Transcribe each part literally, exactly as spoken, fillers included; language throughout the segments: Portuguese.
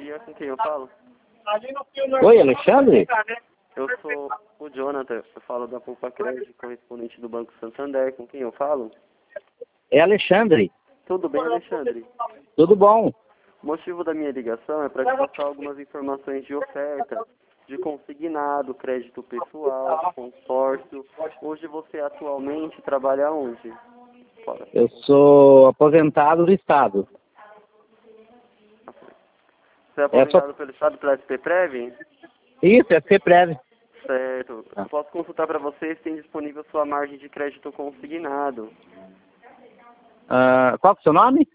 dia, com quem eu falo? Oi, Alexandre? Eu sou o Jonathan, eu falo da Poupa Crédito, correspondente do Banco Santander, com quem eu falo? É Alexandre. Tudo bem, Alexandre? Tudo bom? O motivo da minha ligação é para te passar algumas informações de oferta, de consignado, crédito pessoal, consórcio. Hoje você atualmente trabalha onde? Fora. Eu sou aposentado do Estado. Você é aposentado pelo Estado pela S P Prev? Isso, é FEPREV. Certo. Ah. Posso consultar para você se tem disponível sua margem de crédito consignado. Ah, qual que é o seu nome?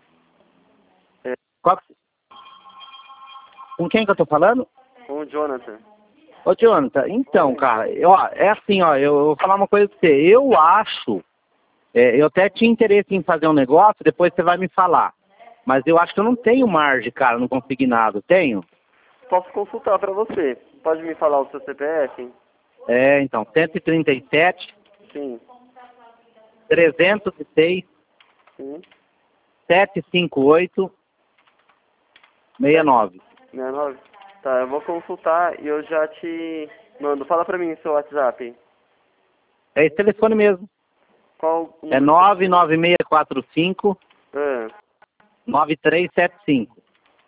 É. Qual que... Com quem que eu tô falando? Com o Jonathan. Ô, Jonathan, então, cara, eu, ó, é assim, ó, eu vou falar uma coisa pra você. Eu acho, é, eu até tinha interesse em fazer um negócio, depois você vai me falar. Mas eu acho que eu não tenho margem, cara, no consignado. Tenho? Posso consultar para você. Pode me falar o seu C P F? É, então, cento e trinta e sete, Sim. trezentos e seis, Sim. setecentos e cinquenta e oito, sessenta e nove. sessenta e nove? Tá, eu vou consultar e eu já te mando. Fala pra mim o seu WhatsApp. É esse telefone mesmo. Qual o É número? nove nove seis quatro cinco, Ah, nove três sete cinco.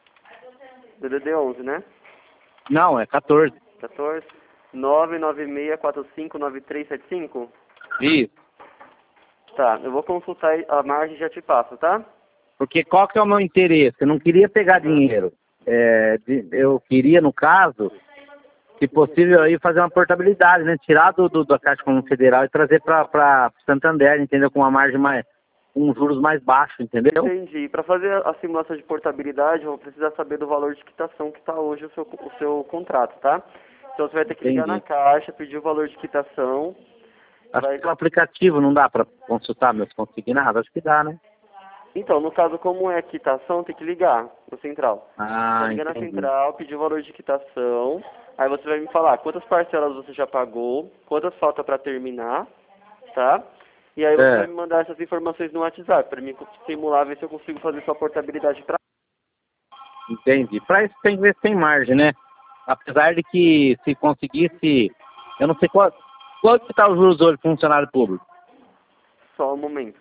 D D D onze, né? Não, é quatorze. quatorze. nove nove seis quatro cinco nove três sete cinco? Isso. Tá, eu vou consultar a margem e já te passo, tá? Porque qual que é o meu interesse? Eu não queria pegar dinheiro. É, de- eu queria, no caso, se possível, aí fazer uma portabilidade, né? Tirar do, do- da Caixa Econômica Federal e trazer para Santander, entendeu? Com uma margem mais, com juros mais baixos, entendeu? Entendi. Para fazer a simulação de portabilidade, eu vou precisar saber do valor de quitação que está hoje o seu, o seu contrato, tá? Então você vai ter que ligar na Entendi. caixa, pedir o valor de quitação. Acho Vai... que o aplicativo não dá para consultar meus consignados, acho que dá, né? Então, no caso, como é quitação, tem que ligar no central. Ah, Vai ligar na entendi. central, pedir o valor de quitação. Aí você vai me falar quantas parcelas você já pagou, quantas falta para terminar, tá? E aí você É. vai me mandar essas informações no WhatsApp para mim simular, ver se eu consigo fazer sua portabilidade para... Entendi. Para isso tem que ver se tem margem, né? Apesar de que se conseguisse, eu não sei qual, quanto que está os juros hoje para funcionário público. Só um momento.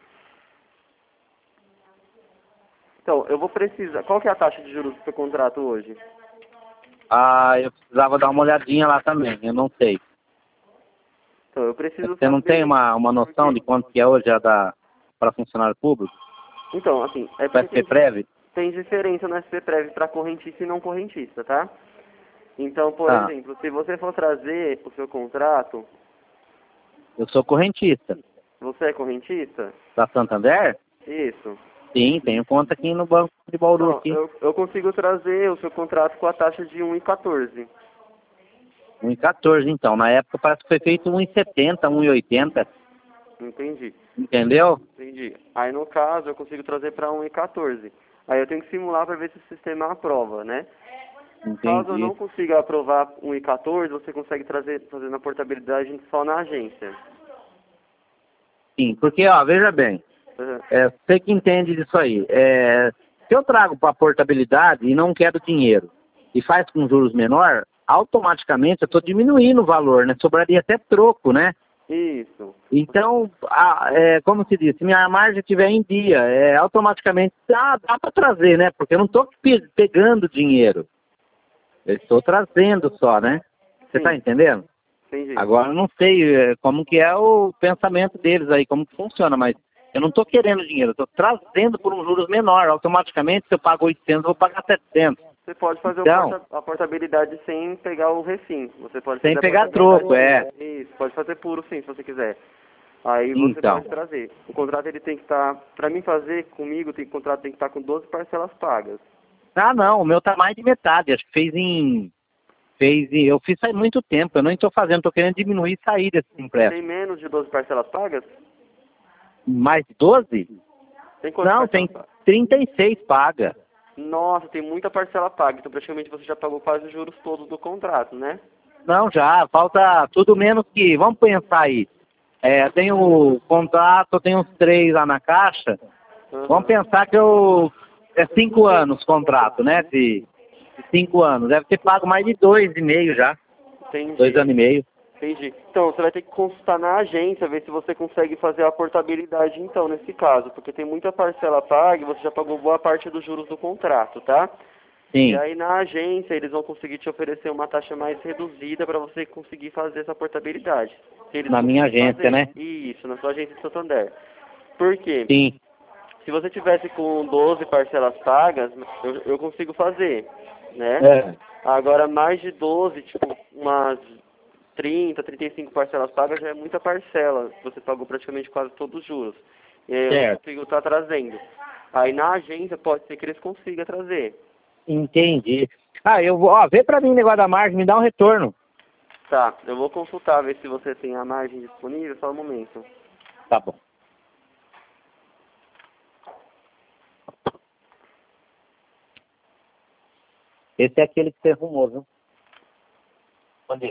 Então, eu vou precisar... Qual que é a taxa de juros do seu contrato hoje? Ah, eu precisava dar uma olhadinha lá também, eu não sei. Então, eu preciso Você não tem saber... uma, uma noção de quanto que é hoje a da para funcionário público? Então, assim, é Para porque ser tem, prévio? tem diferença no S P Prev para correntista e não correntista, tá? Então, por Ah, exemplo, se você for trazer o seu contrato, eu sou correntista. você é correntista? Da Santander? Isso. Sim, tenho conta aqui no Banco de Bauru Então, aqui. eu, eu consigo trazer o seu contrato com a taxa de um vírgula quatorze. um e quatorze então. Na época parece que foi feito um e setenta, um e oitenta. Entendi. Entendeu? Entendi. Aí, no caso, eu consigo trazer para um vírgula quatorze. Aí eu tenho que simular para ver se o sistema aprova, né? Caso eu Entendi. não consiga aprovar um vírgula quatorze, você consegue trazer, fazer na portabilidade só na agência. Sim, porque, ó, veja bem, Uhum. é, você que entende disso aí. É, se eu trago para portabilidade e não quero dinheiro e faz com juros menor, automaticamente eu estou diminuindo o valor, né? Sobraria até troco, né? Isso. Então, a, é, como se diz, se minha margem estiver em dia, é, automaticamente dá, dá para trazer, né? Porque eu não estou pe pegando dinheiro. Eu estou trazendo só, né? Você está Sim. entendendo? Entendi. Agora eu não sei é, como que é o pensamento deles aí, como que funciona, mas eu não estou querendo dinheiro, eu estou trazendo por um juros menor. Automaticamente, se eu pago oitocentos, eu vou pagar setecentos. Você pode fazer o Então, porta- a portabilidade sem pegar o refim. Você pode sem fazer a pegar portabilidade- troco, é. Isso, pode fazer puro sim, se você quiser. Aí você Então. pode trazer. O contrato ele tem que estar, para mim fazer comigo, tem, o contrato tem que estar com doze parcelas pagas. Ah, não, o meu tá mais de metade. Acho que fez em. Fez em. Eu fiz faz muito tempo, eu não estou fazendo, estou querendo diminuir e sair desse Tem empréstimo. menos de doze parcelas pagas? Mais de doze? Tem quantas Não, parcelas tem pagas? trinta e seis paga. Nossa, tem muita parcela paga. Então praticamente você já pagou quase os juros todos do contrato, né? Não, já, falta tudo menos que. Vamos pensar aí. É, tem o contrato, tem uns três lá na caixa. Uhum. Vamos pensar que eu. É cinco anos o contrato, né? De, Cinco anos. Deve ter pago mais de dois e meio já. Entendi. Dois anos e meio. Entendi. Então, você vai ter que consultar na agência, ver se você consegue fazer a portabilidade, então, nesse caso. Porque tem muita parcela paga e você já pagou boa parte dos juros do contrato, tá? Sim. E aí, na agência, eles vão conseguir te oferecer uma taxa mais reduzida para você conseguir fazer essa portabilidade. Se eles Na minha conseguirem agência, fazer. né? Isso, na sua agência de Santander. Por quê? Sim. Se você tivesse com doze parcelas pagas, eu, eu consigo fazer, né? É. Agora, mais de doze, tipo, umas trinta, trinta e cinco parcelas pagas já é muita parcela. Você pagou praticamente quase todos os juros. E aí eu não Certo. consigo estar trazendo. Aí na agência pode ser que eles consigam trazer. Entendi. Ah, eu vou, ó, vê pra mim o negócio da margem, me dá um retorno. Tá, eu vou consultar, ver se você tem a margem disponível, só um momento. Tá bom. Esse é aquele que você arrumou, viu? Onde?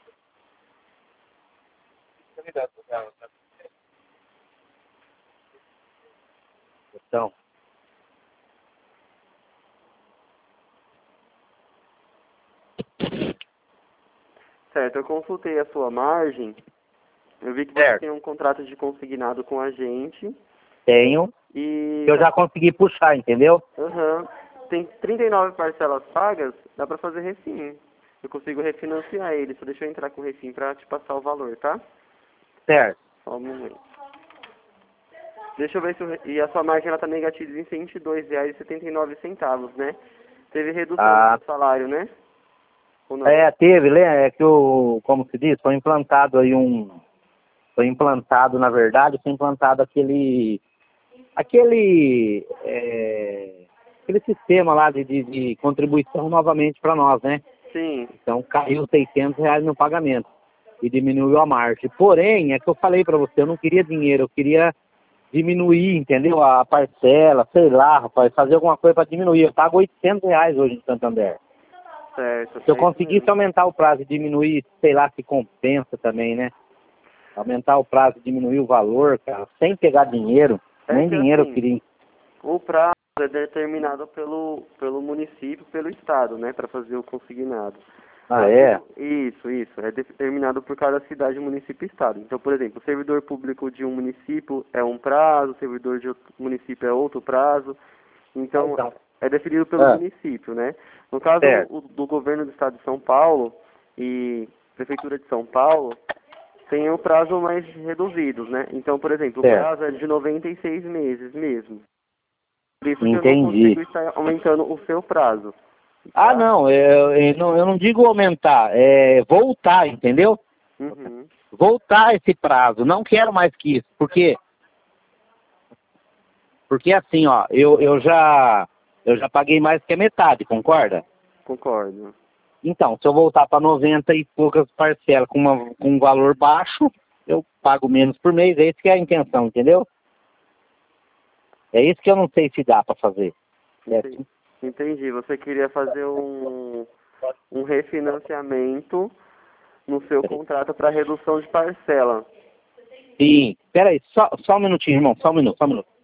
Então, Certo, eu consultei a sua margem. Eu vi que você certo. tem um contrato de consignado com a gente. Tenho. E Eu já consegui puxar, entendeu? Aham. Tem trinta e nove parcelas pagas, dá pra fazer refim. Eu consigo refinanciar ele, só deixa eu entrar com o refim pra te passar o valor, tá? Certo. Só um momento. Deixa eu ver se o... re- E a sua margem ela tá negativa em cento e dois reais e setenta e nove centavos, né? Teve redução Ah, do salário, né? Ou não? é, teve, né? É que o, como se diz, foi implantado aí um, foi implantado, na verdade, foi implantado aquele, aquele, é, aquele sistema lá de, de, de contribuição novamente para nós, né? Sim. Então caiu seiscentos reais no pagamento e diminuiu a margem. Porém, é que eu falei para você, eu não queria dinheiro, eu queria diminuir, entendeu? A parcela, sei lá, rapaz, fazer alguma coisa para diminuir. Eu pago oitocentos reais hoje em Santander. Certo. Se eu É isso conseguisse mesmo. aumentar o prazo e diminuir, sei lá, se compensa também, né? Aumentar o prazo e diminuir o valor, cara, sem pegar dinheiro, É nem que dinheiro eu assim, queria. o prazo é determinado pelo, pelo município, pelo estado, né? Pra fazer o consignado. Ah, Mas é? isso, isso. É determinado por cada cidade, município e estado. Então, por exemplo, o servidor público de um município é um prazo, o servidor de outro município é outro prazo. Então, Então. é definido pelo Ah, município, né? No caso certo. o- do governo do estado de São Paulo e prefeitura de São Paulo, tem o prazo mais reduzido, né? Então, por exemplo, o Certo. prazo é de noventa e seis meses mesmo. Por isso que eu não Entendi. consigo estar aumentando o seu prazo. Ah, Tá? não, eu, eu não, eu não digo aumentar, é voltar, entendeu? Uhum. Voltar esse prazo, não quero mais que isso, porque porque assim, ó, eu, eu já eu já paguei mais que a metade, concorda? Concordo. Então, se eu voltar para noventa e poucas parcelas com, uma, com um valor baixo, eu pago menos por mês, é isso que é a intenção, entendeu? É isso que eu não sei se dá para fazer. Entendi. Certo? Entendi. Você queria fazer um, um refinanciamento no seu Peraí. contrato para redução de parcela. Sim, peraí, só, só um minutinho, irmão, só um minuto, só um minuto.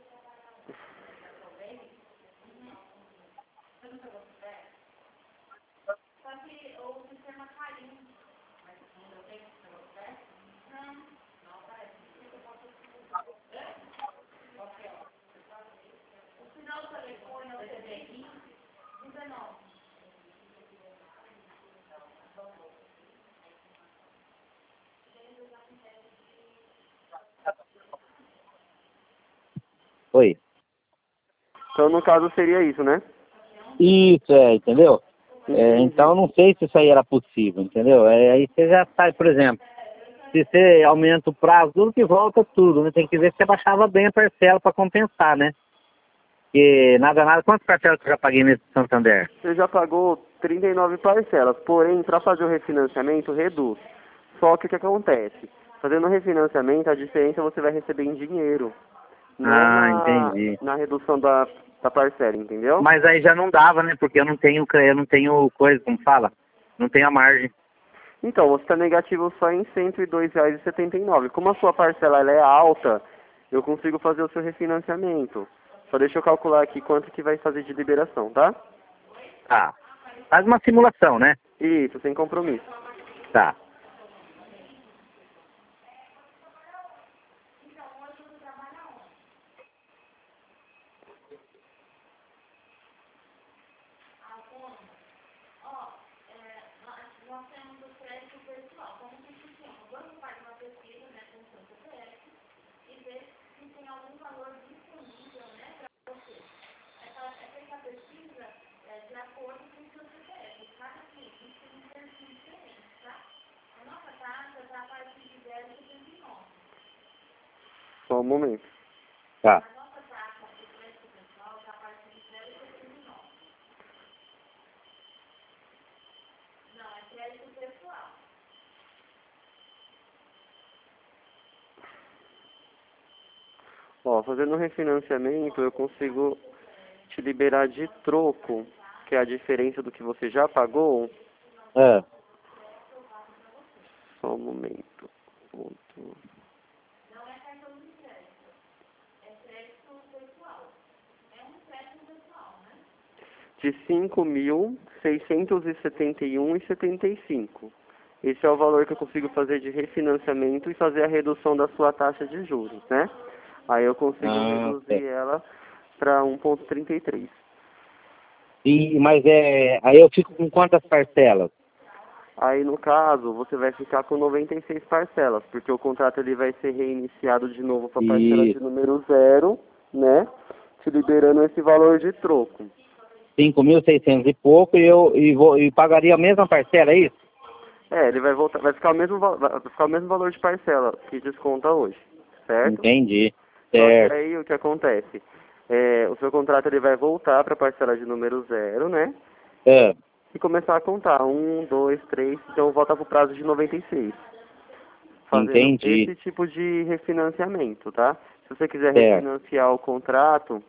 Oi. Então, no caso, seria isso, né? Isso, é, entendeu? É, Entendi. então eu não sei se isso aí era possível, entendeu? É, aí você já sai, por exemplo, se você aumenta o prazo, tudo que volta tudo, né? Tem que ver se você baixava bem a parcela para compensar, né? Porque nada, nada, quantas parcelas que eu já paguei nesse Santander? Você já pagou trinta e nove parcelas, porém, para fazer o refinanciamento, reduz. Só que o que acontece? Fazendo o refinanciamento, a diferença você vai receber em dinheiro, não Ah, na, entendi. na redução da, da parcela, entendeu? Mas aí já não dava, né? Porque eu não tenho, eu não tenho coisa, como fala? Não tenho a margem. Então, você está negativo só em cento e dois reais e setenta e nove. Como a sua parcela ela é alta, eu consigo fazer o seu refinanciamento. Só deixa eu calcular aqui quanto que vai fazer de liberação, tá? Tá. Faz uma simulação, né? Isso, sem compromisso. Tá. Só um momento. Tá. Ó, fazendo um refinanciamento, eu consigo te liberar de troco, que é a diferença do que você já pagou. É. Só um momento. Ponto. De cinco mil seiscentos e setenta e um reais e setenta e cinco centavos. Esse é o valor que eu consigo fazer de refinanciamento e fazer a redução da sua taxa de juros, né? Aí eu consigo Ah, reduzir é. ela para um vírgula trinta e três. E, mas é. Aí eu fico com quantas parcelas? Aí, no caso, você vai ficar com noventa e seis parcelas, porque o contrato ele vai ser reiniciado de novo para a parcela de E número zero, né? Te liberando esse valor de troco. cinco mil e seiscentos e pouco e eu e vou, e pagaria a mesma parcela, é isso? É, ele vai voltar, vai ficar o mesmo, va- vai ficar o mesmo valor de parcela que desconta hoje, certo? Entendi. Só que Certo. aí o que acontece? É, o seu contrato ele vai voltar para a parcela de número zero, né? É. E começar a contar. Um, dois, três, então volta para o prazo de noventa e seis. Fazendo Entendi. esse tipo de refinanciamento, tá? Se você quiser Certo. refinanciar o contrato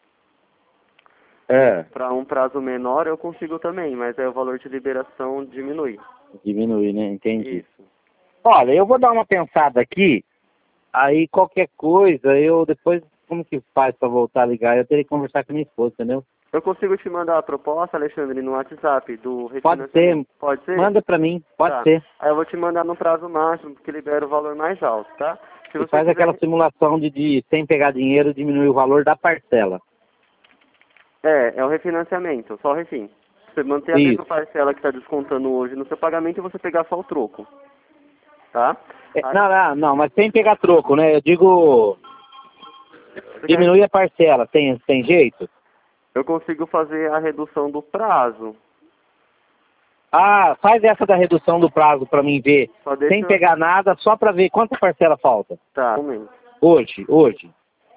É. para um prazo menor, eu consigo também, mas aí o valor de liberação diminui. Diminui, né? Entendi. Isso. Olha, eu vou dar uma pensada aqui, aí qualquer coisa, eu depois, como que faz para voltar a ligar? Eu teria que conversar com minha esposa, entendeu? Eu consigo te mandar a proposta, Alexandre, no WhatsApp do Pode refinanciamento? ser. Pode ser? Manda para mim, pode Tá. ser. Aí eu vou te mandar no prazo máximo, porque libera o valor mais alto, tá? Se E você faz aquela quiser... simulação de, de sem pegar dinheiro, diminuir o valor da parcela. É, é o refinanciamento, só o refim. Você manter a mesma Isso. parcela que está descontando hoje no seu pagamento e você pegar só o troco, tá? É, Aí, não, não, não, mas sem pegar troco, né? Eu digo, você quer- diminuir a parcela, tem, tem jeito? eu consigo fazer a redução do prazo. Ah, faz essa da redução do prazo para mim ver, Só deixa sem eu... pegar nada, só para ver quanta parcela falta. Tá, um momento. Hoje, hoje.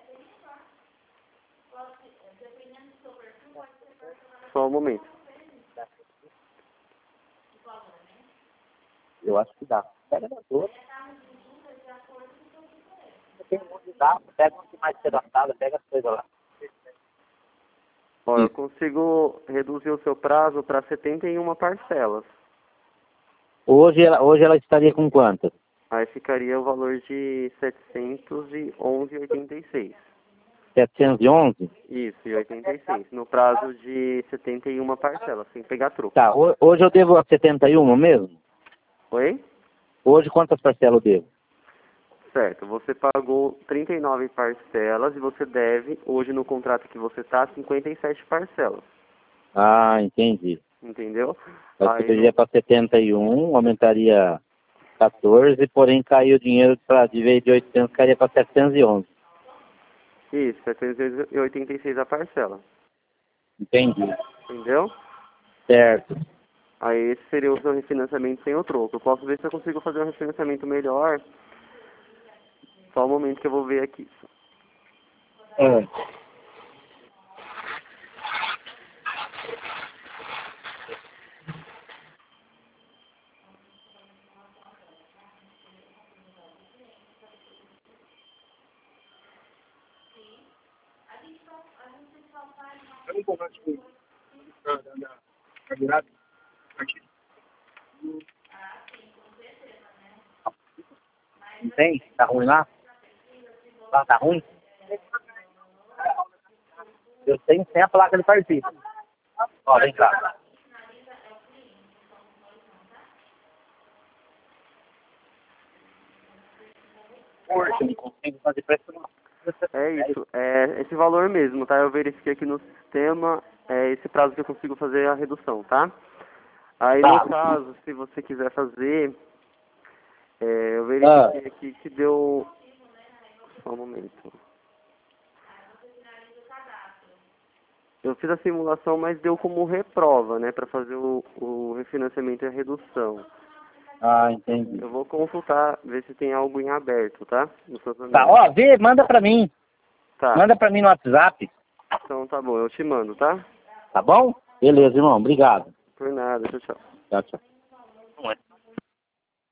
Só um momento. Eu acho que dá. Pega das duas. Tem um monte de dá, pega um que mais pedaçada, pega as coisas lá. Ó, eu Isso. consigo reduzir o seu prazo para setenta e uma parcelas. Hoje ela, hoje ela estaria com quantas? Aí ficaria o valor de setecentos e onze reais e oitenta e seis. setecentos e onze? Isso, e oitenta e seis. No prazo de setenta e uma parcelas, sem pegar troco. Tá, ho- hoje eu devo a setenta e um mesmo? Oi? Hoje quantas parcelas eu devo? Certo. Você pagou trinta e nove parcelas e você deve, hoje no contrato que você está, cinquenta e sete parcelas. Ah, entendi. Entendeu? Aí Aí subiria no... para setenta e um, aumentaria quatorze, porém caiu o dinheiro pra, de vez de oitocentos, cairia para setecentos e onze. Isso, setecentos e oitenta e seis a parcela. Entendi. Entendeu? Certo. Aí esse seria o seu refinanciamento sem o troco. Eu posso ver se eu consigo fazer um refinanciamento melhor. Só um momento que eu vou ver aqui. É. Não tem? Tá ruim lá? Lá tá ruim? Eu tenho sem a placa de partida. Ó, vem cá. que eu não consigo fazer pressão. É isso, é esse valor mesmo, tá? Eu verifiquei aqui no sistema, é esse prazo que eu consigo fazer a redução, tá? Aí, Tá. no caso, se você quiser fazer, é, eu verifiquei Ah. aqui que deu... Só um momento. Eu fiz a simulação, mas deu como reprova, né? Para fazer o, o refinanciamento e a redução. Ah, entendi. Eu vou consultar, ver se tem algo em aberto, tá? No seu Tá, também. ó, vê, manda pra mim. Tá. Manda pra mim no WhatsApp. Então tá bom, eu te mando, tá? Tá bom? Beleza, irmão. Obrigado. Por nada, tchau, tchau. Tchau, tchau.